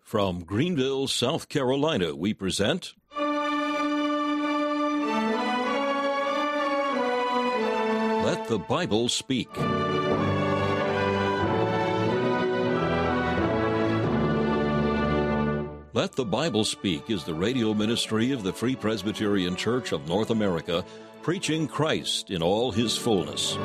From Greenville, South Carolina, we present Let the Bible Speak. Let the Bible Speak is the radio ministry of the Free Presbyterian Church of North America, preaching Christ in all his fullness.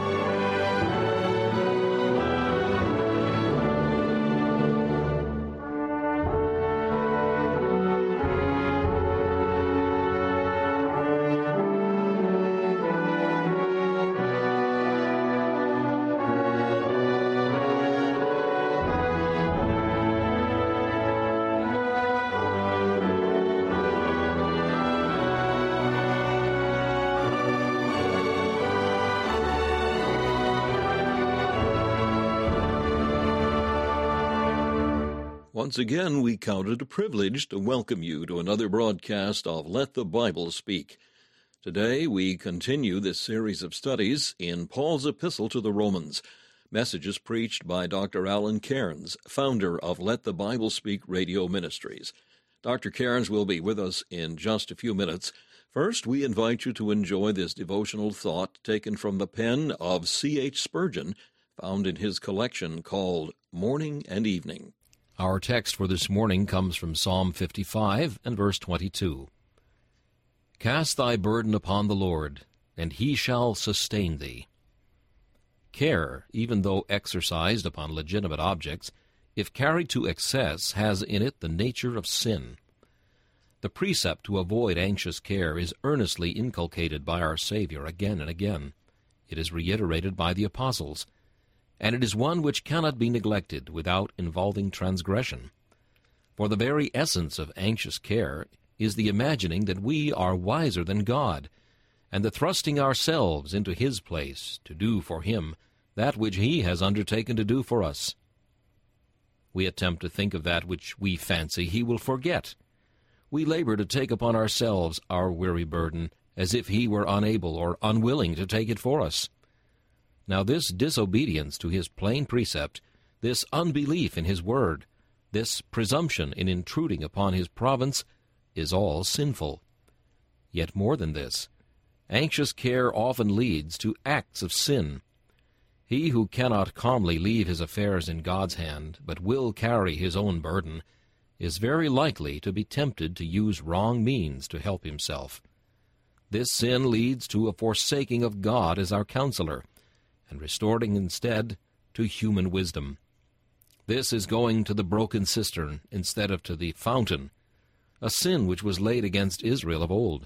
Once again, we count it a privilege to welcome you to another broadcast of Let the Bible Speak. Today, we continue this series of studies in Paul's Epistle to the Romans, messages preached by Dr. Alan Cairns, founder of Let the Bible Speak Radio Ministries. Dr. Cairns will be with us in just a few minutes. First, we invite you to enjoy this devotional thought taken from the pen of C.H. Spurgeon, found in his collection called Morning and Evening. Our text for this morning comes from Psalm 55 and verse 22. Cast thy burden upon the Lord, and he shall sustain thee. Care, even though exercised upon legitimate objects, if carried to excess, has in it the nature of sin. The precept to avoid anxious care is earnestly inculcated by our Savior again and again. It is reiterated by the apostles, and it is one which cannot be neglected without involving transgression. For the very essence of anxious care is the imagining that we are wiser than God, and the thrusting ourselves into his place to do for him that which he has undertaken to do for us. We attempt to think of that which we fancy he will forget. We labor to take upon ourselves our weary burden, as if he were unable or unwilling to take it for us. Now this disobedience to his plain precept, this unbelief in his word, this presumption in intruding upon his province, is all sinful. Yet more than this, anxious care often leads to acts of sin. He who cannot calmly leave his affairs in God's hand, but will carry his own burden, is very likely to be tempted to use wrong means to help himself. This sin leads to a forsaking of God as our counselor, and restoring instead to human wisdom. This is going to the broken cistern instead of to the fountain, a sin which was laid against Israel of old.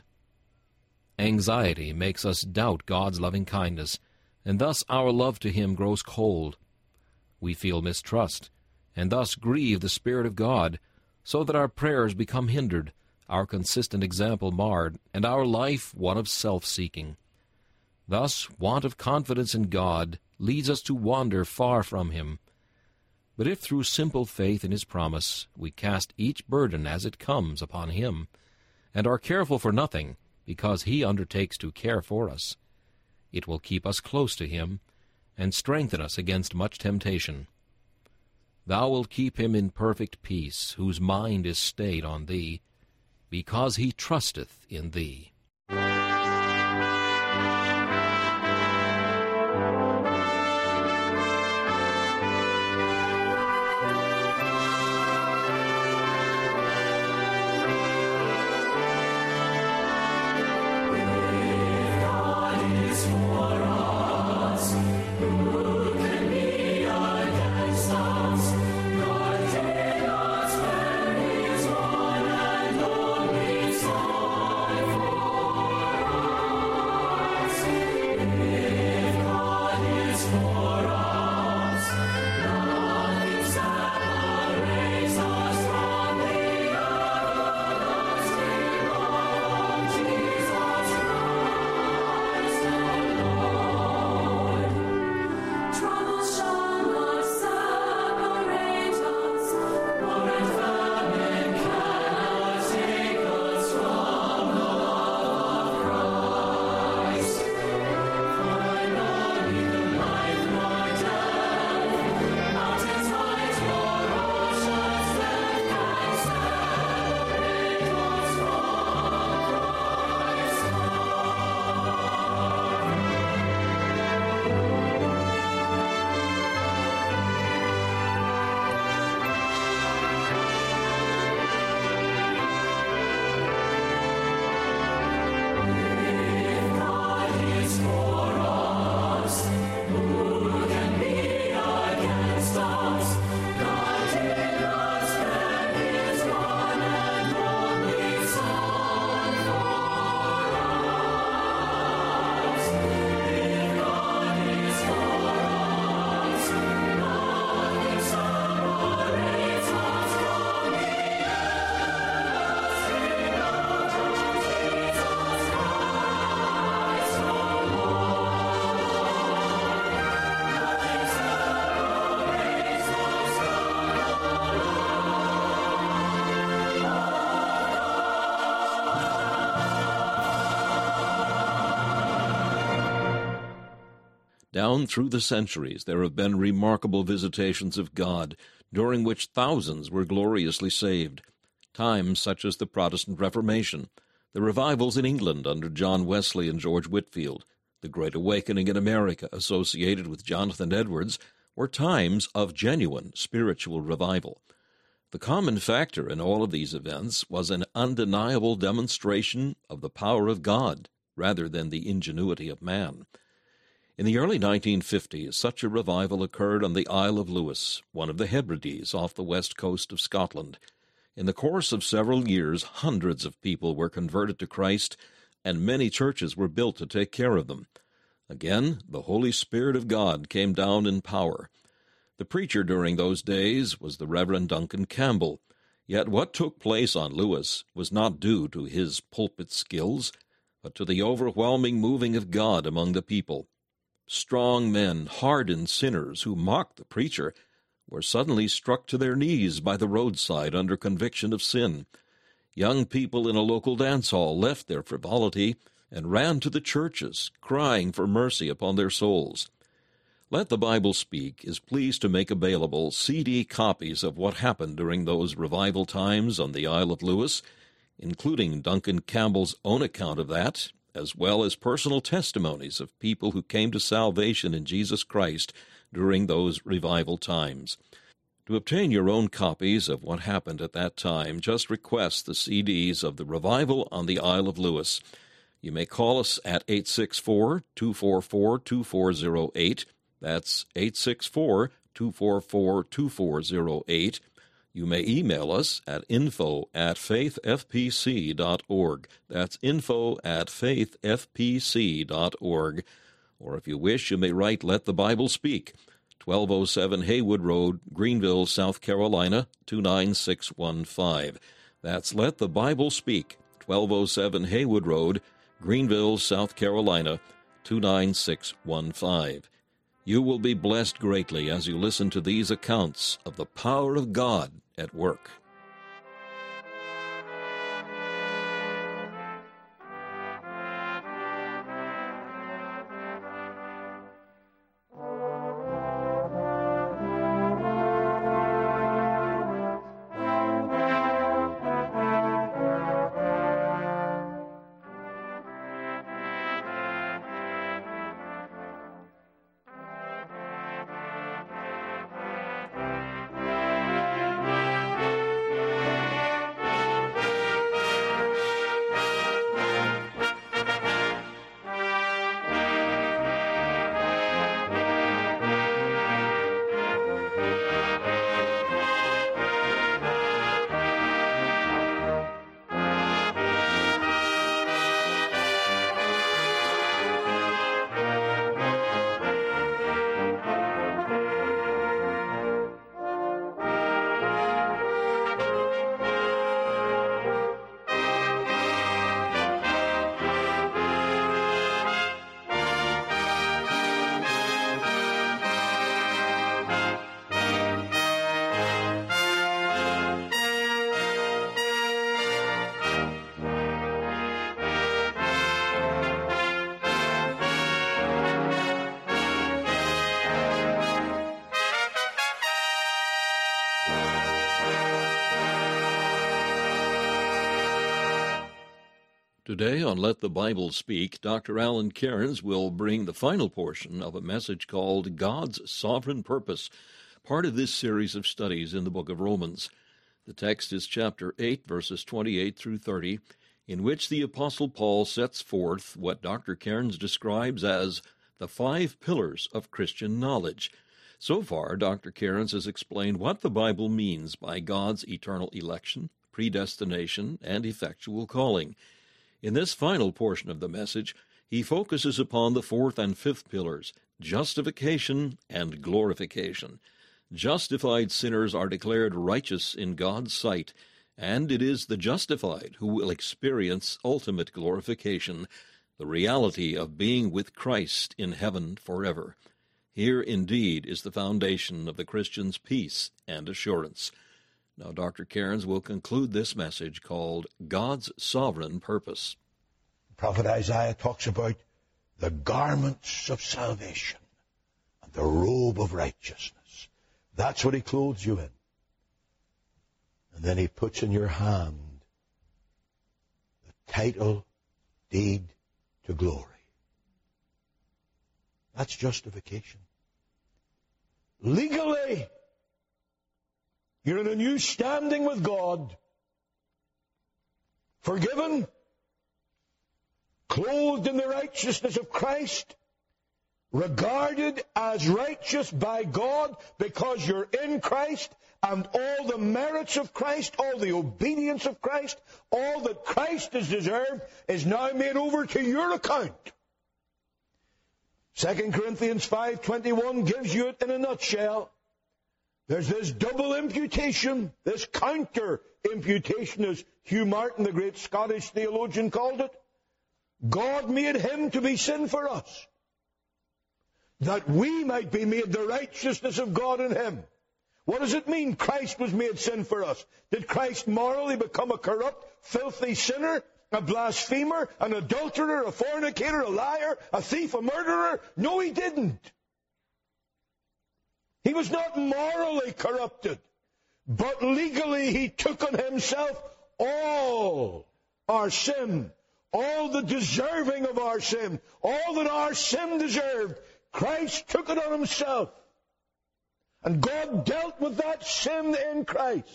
Anxiety makes us doubt God's loving kindness, and thus our love to him grows cold. We feel mistrust, and thus grieve the Spirit of God, so that our prayers become hindered, our consistent example marred, and our life one of self-seeking. Thus, want of confidence in God leads us to wander far from him. But if through simple faith in his promise we cast each burden as it comes upon him, and are careful for nothing, because he undertakes to care for us, it will keep us close to him, and strengthen us against much temptation. Thou wilt keep him in perfect peace, whose mind is stayed on thee, because he trusteth in thee. Down through the centuries there have been remarkable visitations of God, during which thousands were gloriously saved. Times such as the Protestant Reformation, the revivals in England under John Wesley and George Whitefield, the Great Awakening in America associated with Jonathan Edwards, were times of genuine spiritual revival. The common factor in all of these events was an undeniable demonstration of the power of God rather than the ingenuity of man. In the early 1950s, such a revival occurred on the Isle of Lewis, one of the Hebrides off the west coast of Scotland. In the course of several years, hundreds of people were converted to Christ, and many churches were built to take care of them. Again, the Holy Spirit of God came down in power. The preacher during those days was the Reverend Duncan Campbell, yet what took place on Lewis was not due to his pulpit skills, but to the overwhelming moving of God among the people. Strong men, hardened sinners who mocked the preacher, were suddenly struck to their knees by the roadside under conviction of sin. Young people in a local dance hall left their frivolity and ran to the churches, crying for mercy upon their souls. Let the Bible Speak is pleased to make available CD copies of what happened during those revival times on the Isle of Lewis, including Duncan Campbell's own account of that, as well as personal testimonies of people who came to salvation in Jesus Christ during those revival times. To obtain your own copies of what happened at that time, just request the CDs of the Revival on the Isle of Lewis. You may call us at 864-244-2408. That's 864-244-2408. You may email us at info@faithfpc.org. That's info@faithfpc.org. Or if you wish, you may write Let the Bible Speak, 1207 Haywood Road, Greenville, South Carolina, 29615. That's Let the Bible Speak, 1207 Haywood Road, Greenville, South Carolina, 29615. You will be blessed greatly as you listen to these accounts of the power of God at work. Today on Let the Bible Speak, Dr. Alan Cairns will bring the final portion of a message called God's Sovereign Purpose, part of this series of studies in the book of Romans. The text is chapter 8, verses 28 through 30, in which the Apostle Paul sets forth what Dr. Cairns describes as the 5 pillars of Christian knowledge. So far, Dr. Cairns has explained what the Bible means by God's eternal election, predestination, and effectual calling. In this final portion of the message, he focuses upon the 4th and 5th pillars, justification and glorification. Justified sinners are declared righteous in God's sight, and it is the justified who will experience ultimate glorification, the reality of being with Christ in heaven forever. Here, indeed, is the foundation of the Christian's peace and assurance. Now, Dr. Cairns will conclude this message called God's Sovereign Purpose. Prophet Isaiah talks about the garments of salvation. the robe of righteousness. That's what he clothes you in. And then he puts in your hand the title deed to glory. That's justification. Legally, you're in a new standing with God. Forgiven, clothed in the righteousness of Christ, regarded as righteous by God because you're in Christ, and all the merits of Christ, all the obedience of Christ, all that Christ has deserved is now made over to your account. 2 Corinthians 5:21 gives you it in a nutshell. There's this double imputation, this counter imputation, as Hugh Martin, the great Scottish theologian, called it. God made him to be sin for us, that we might be made the righteousness of God in him. What does it mean, Christ was made sin for us? Did Christ morally become a corrupt, filthy sinner, a blasphemer, an adulterer, a fornicator, a liar, a thief, a murderer? No, he didn't. He was not morally corrupted, but legally he took on himself all our sin, all the deserving of our sin, all that our sin deserved. Christ took it on himself. And God dealt with that sin in Christ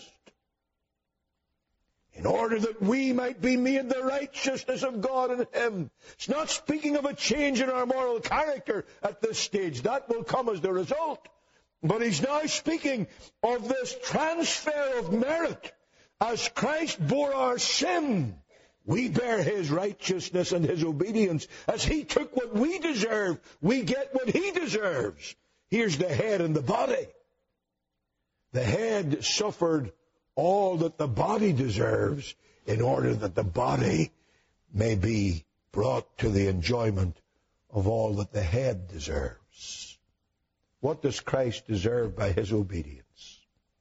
in order that we might be made the righteousness of God in him. It's not speaking of a change in our moral character at this stage. That will come as the result. But he's now speaking of this transfer of merit. As Christ bore our sin, we bear his righteousness and his obedience. As he took what we deserve, we get what he deserves. Here's the head and the body. The head suffered all that the body deserves in order that the body may be brought to the enjoyment of all that the head deserves. What does Christ deserve by his obedience?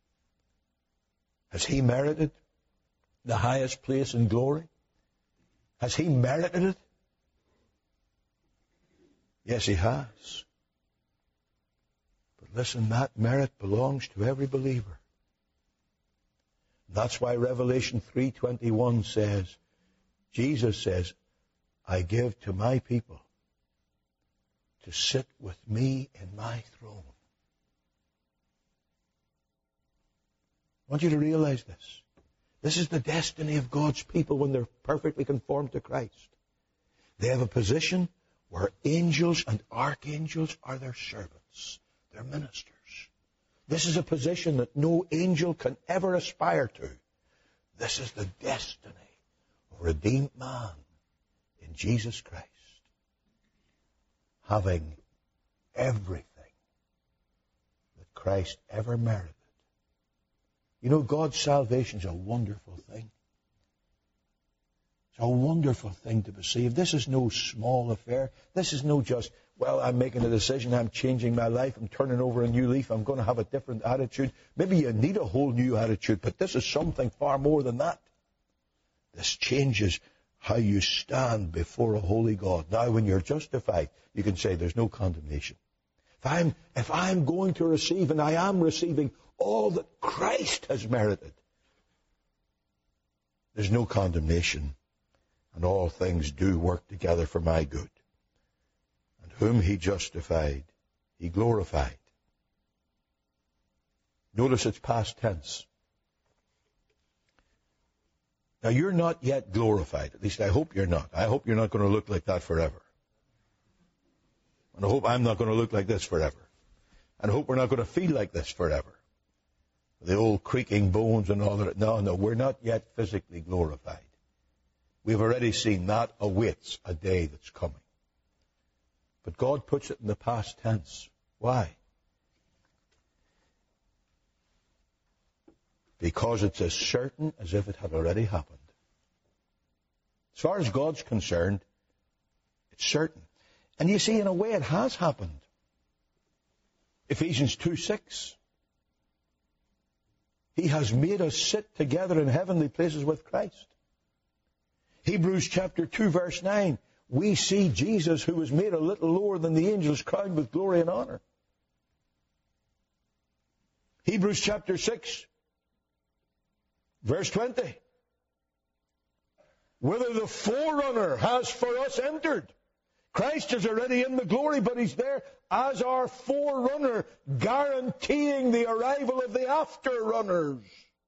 Has he merited the highest place in glory? Has he merited it? Yes, he has. But listen, that merit belongs to every believer. That's why Revelation 3:21 says, Jesus says, I give to my people to sit with me in my throne. I want you to realize this. This is the destiny of God's people when they're perfectly conformed to Christ. They have a position where angels and archangels are their servants, their ministers. This is a position that no angel can ever aspire to. This is the destiny of a redeemed man in Jesus Christ, having everything that Christ ever merited. You know, God's salvation is a wonderful thing. It's a wonderful thing to receive. This is no small affair. This is no just, well, I'm making a decision, I'm changing my life, I'm turning over a new leaf, I'm going to have a different attitude. Maybe you need a whole new attitude, but this is something far more than that. This changes how you stand before a holy God. Now, when you're justified, you can say there's no condemnation. If I'm going to receive, and I am receiving all that Christ has merited, there's no condemnation, and all things do work together for my good. And whom he justified, he glorified. Notice it's past tense. Now, you're not yet glorified. At least I hope you're not. I hope you're not going to look like that forever. And I hope I'm not going to look like this forever. And I hope we're not going to feel like this forever. The old creaking bones and all that. No, we're not yet physically glorified. We've already seen that awaits a day that's coming. But God puts it in the past tense. Why? Because it's as certain as if it had already happened. As far as God's concerned, it's certain. And you see, in a way, it has happened. Ephesians 2:6. He has made us sit together in heavenly places with Christ. Hebrews chapter 2, verse 9. We see Jesus, who was made a little lower than the angels, crowned with glory and honor. Hebrews chapter 6, verse 20. Whether the forerunner has for us entered. Christ is already in the glory, but he's there as our forerunner, guaranteeing the arrival of the afterrunners.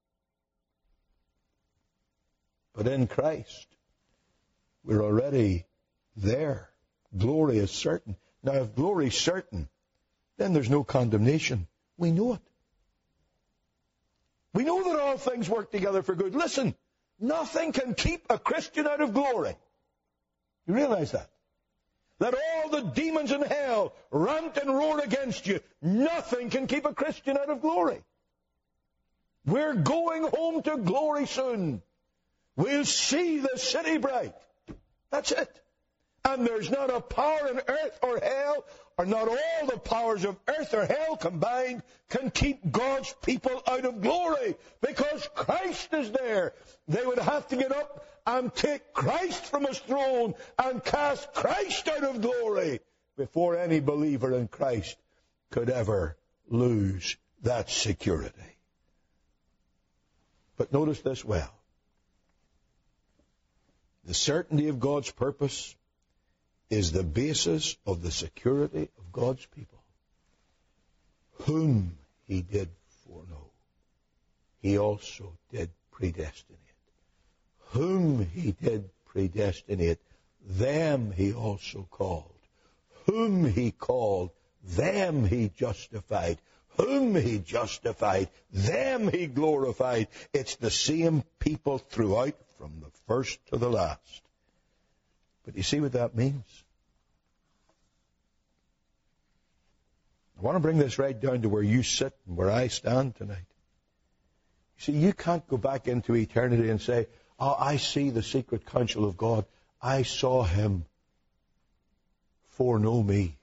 But in Christ, we're already there. Glory is certain. Now, if glory is certain, then there's no condemnation. We know it. We know that all things work together for good. Listen, nothing can keep a Christian out of glory. You realize that? Let all the demons in hell rant and roar against you. Nothing can keep a Christian out of glory. We're going home to glory soon. We'll see the city bright. That's it. And there's not a power in earth or hell, or not all the powers of earth or hell combined can keep God's people out of glory, because Christ is there. They would have to get up and take Christ from his throne and cast Christ out of glory before any believer in Christ could ever lose that security. But notice this well. The certainty of God's purpose is the basis of the security of God's people, whom he did foreknow. He also did predestinate. Whom he did predestinate, them he also called. Whom he called, them he justified. Whom he justified, them he glorified. It's the same people throughout, from the first to the last. But you see what that means? I want to bring this right down to where you sit and where I stand tonight. You see, you can't go back into eternity and say, oh, I see the secret counsel of God. I saw him foreknow me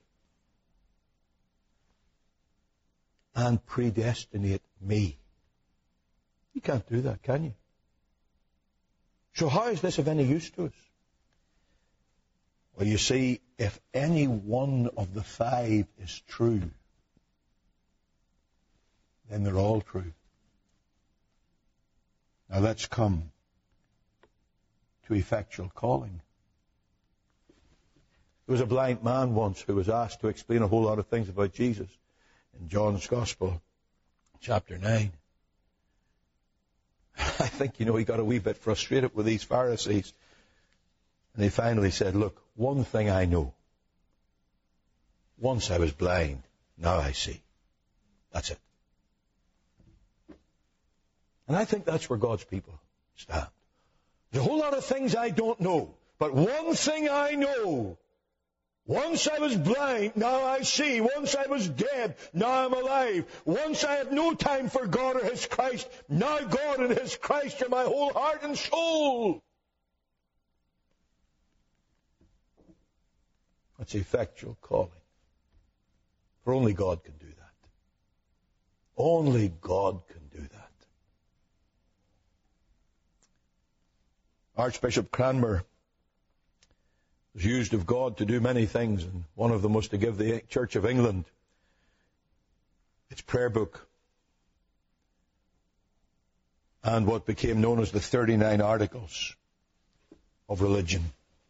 and predestinate me. You can't do that, can you? So how is this of any use to us? Well, you see, if any one of the five is true, then they're all true. Now let's come to effectual calling. There was a blind man once who was asked to explain a whole lot of things about Jesus in John's Gospel, chapter 9. I think, he got a wee bit frustrated with these Pharisees. And he finally said, look, one thing I know. Once I was blind, now I see. That's it. And I think that's where God's people stand. There's a whole lot of things I don't know, but one thing I know. Once I was blind, now I see. Once I was dead, now I'm alive. Once I had no time for God or his Christ, now God and his Christ are my whole heart and soul. That's effectual calling. For only God can do that. Only God can do that. Archbishop Cranmer was used of God to do many things, and one of them was to give the Church of England its prayer book and what became known as the 39 Articles of Religion.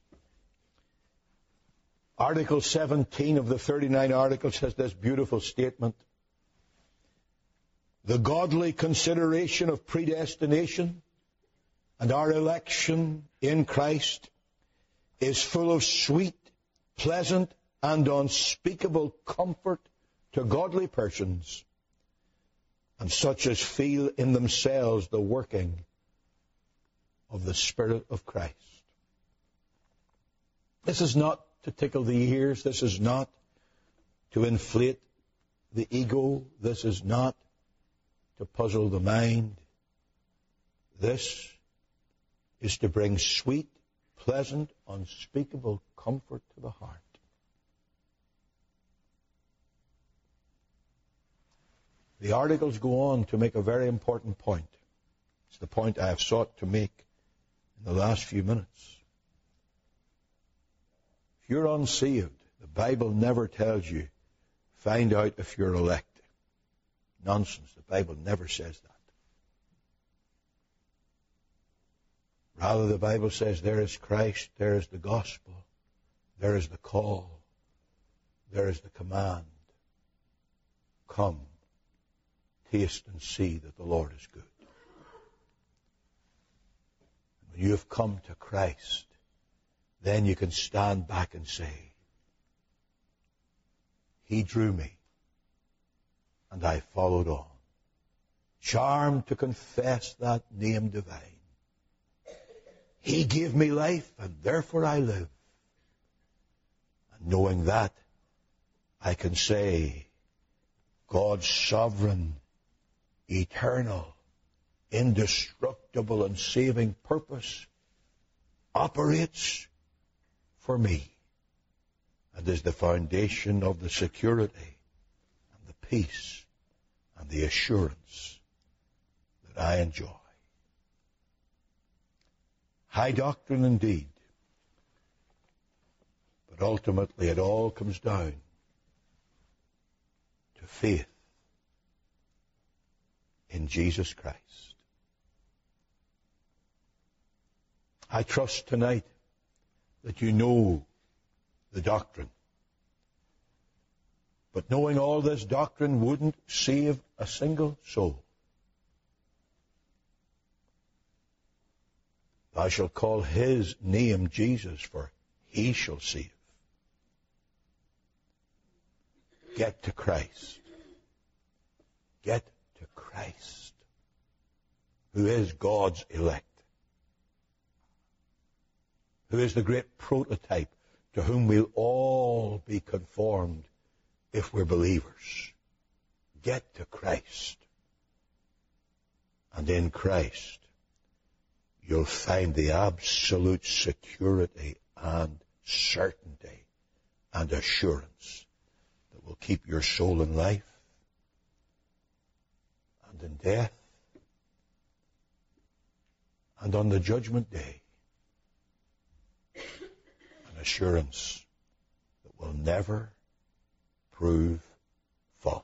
Article 17 of the 39 Articles has this beautiful statement: the godly consideration of predestination and our election in Christ is full of sweet, pleasant, and unspeakable comfort to godly persons, and such as feel in themselves the working of the Spirit of Christ. This is not to tickle the ears. This is not to inflate the ego. This is not to puzzle the mind. This is to bring sweet, pleasant, unspeakable comfort to the heart. The articles go on to make a very important point. It's the point I have sought to make in the last few minutes. If you're unsaved, the Bible never tells you, find out if you're elect. Nonsense. The Bible never says that. Rather, the Bible says there is Christ, there is the gospel, there is the call, there is the command. Come, taste and see that the Lord is good. When you have come to Christ, then you can stand back and say, He drew me, and I followed on, charmed to confess that name divine. He gave me life, and therefore I live. And knowing that, I can say, God's sovereign, eternal, indestructible, and saving purpose operates for me and is the foundation of the security and the peace and the assurance that I enjoy. High doctrine indeed, but ultimately it all comes down to faith in Jesus Christ. I trust tonight that you know the doctrine. But knowing all this doctrine wouldn't save a single soul. Thou shalt call his name Jesus, for he shall save. Get to Christ. Get to Christ, who is God's elect, who is the great prototype to whom we'll all be conformed if we're believers. Get to Christ. And in Christ, you'll find the absolute security and certainty and assurance that will keep your soul in life and in death and on the judgment day. An assurance that will never prove false.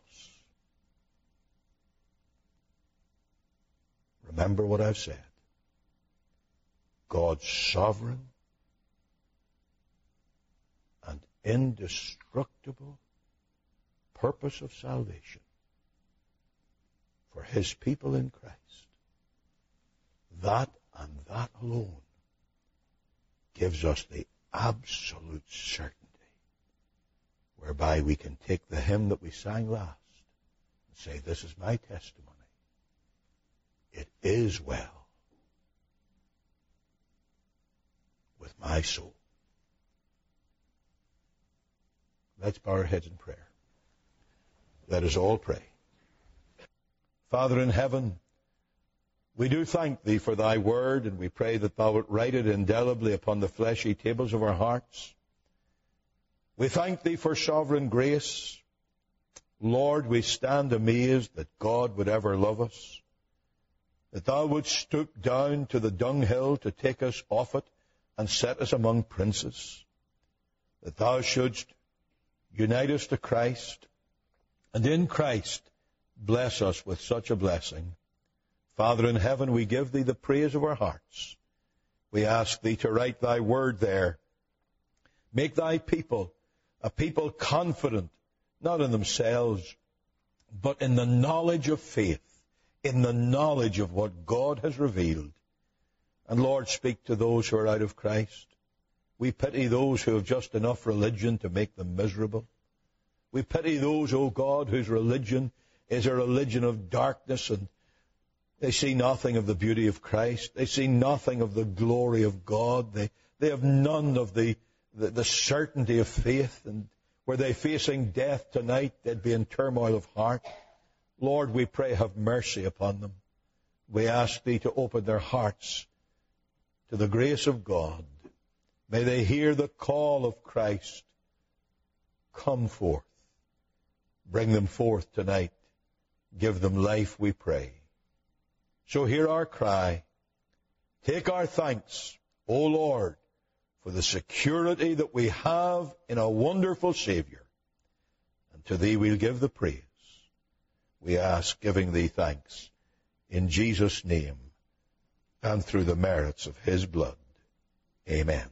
Remember what I've said. God's sovereign and indestructible purpose of salvation for his people in Christ. That and that alone gives us the absolute certainty whereby we can take the hymn that we sang last and say, this is my testimony. It is well with my soul. Let's bow our heads in prayer. Let us all pray. Father in heaven, we do thank thee for thy word, and we pray that thou wilt write it indelibly upon the fleshy tables of our hearts. We thank thee for sovereign grace. Lord, we stand amazed that God would ever love us, that thou wouldst stoop down to the dunghill to take us off it and set us among princes, that thou shouldst unite us to Christ, and in Christ bless us with such a blessing. Father in heaven, we give thee the praise of our hearts. We ask thee to write thy word there. Make thy people a people confident, not in themselves, but in the knowledge of faith, in the knowledge of what God has revealed. And Lord, speak to those who are out of Christ. We pity those who have just enough religion to make them miserable. We pity those, O God, whose religion is a religion of darkness, and they see nothing of the beauty of Christ. They see nothing of the glory of God. They have none of the certainty of faith. And were they facing death tonight, they'd be in turmoil of heart. Lord, we pray, have mercy upon them. We ask thee to open their hearts to the grace of God. May they hear the call of Christ. Come forth. Bring them forth tonight. Give them life, we pray. So hear our cry. Take our thanks, O Lord, for the security that we have in a wonderful Savior. And to thee we'll give the praise. we ask, giving thee thanks. In Jesus' name, and through the merits of his blood. Amen.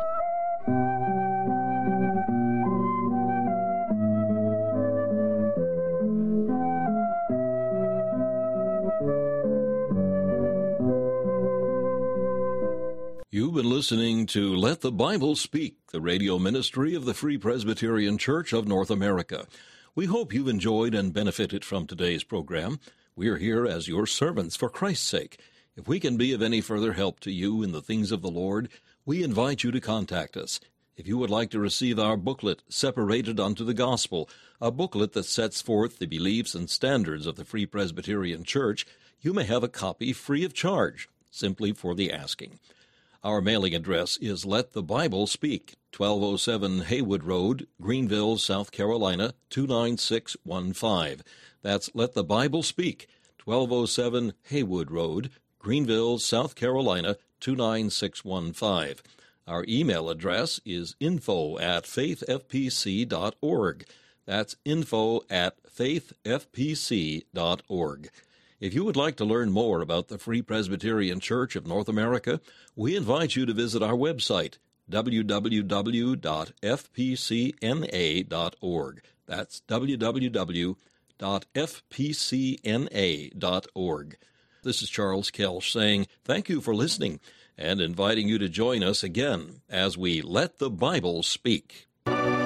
You've been listening to Let the Bible Speak, the radio ministry of the Free Presbyterian Church of North America. We hope you've enjoyed and benefited from today's program. We are here as your servants for Christ's sake. If we can be of any further help to you in the things of the Lord, we invite you to contact us. If you would like to receive our booklet, Separated unto the Gospel, a booklet that sets forth the beliefs and standards of the Free Presbyterian Church, you may have a copy free of charge, simply for the asking. Our mailing address is Let the Bible Speak, 1207 Haywood Road, Greenville, South Carolina, 29615. That's Let the Bible Speak, 1207 Haywood Road, Greenville, South Carolina, 29615. Our email address is info@faithfpc.org. That's info@faithfpc.org. If you would like to learn more about the Free Presbyterian Church of North America, we invite you to visit our website, www.fpcna.org. That's www.fpcna.org. This is Charles Kelsch saying thank you for listening and inviting you to join us again as we Let the Bible Speak.